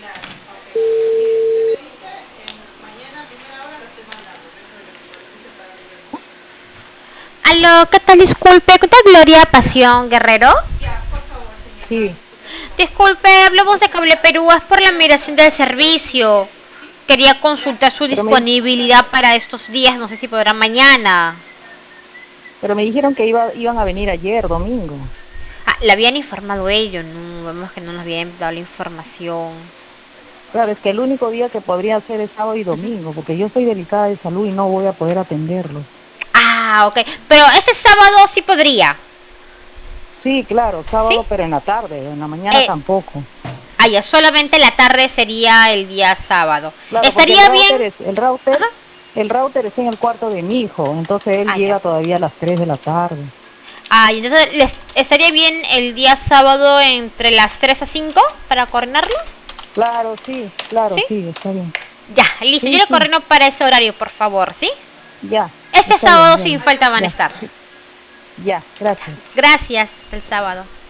Aló, ¿qué tal? Disculpe, ¿qué tal Gloria Pasión Guerrero? Sí, Disculpe, hablamos de Cable Perú, es por la migración del servicio. Quería consultar su pero me, disponibilidad para estos días, no sé si podrá mañana. pero me dijeron que iban a venir ayer, domingo. Ah, le habían informado ellos, no, vemos que no nos habían dado la información. Claro, es que el único día que podría ser es sábado y Ujú. domingo, porque yo estoy delicada de salud y no voy a poder atenderlos. Ah, ok, pero este sábado sí podría, Sí, claro, ¿sí? sábado, pero en la tarde, en la mañana tampoco. Ya solamente la tarde sería el día sábado. Claro, porque ¿Estaría bien? Ajá. el router está en el cuarto de mi hijo, entonces él Ya. llega todavía a las 3 de la tarde. Entonces, estaría bien el día sábado entre las 3 a 5 para coordinarlo? Claro, ¿Sí? sí, está bien. Ya, listo. Yo Sí, lo sí, coordino para ese horario, por favor, ¿sí? ya, Este está bien, sábado ya, sin falta van a ya, estar. ya, gracias. Gracias, hasta el sábado.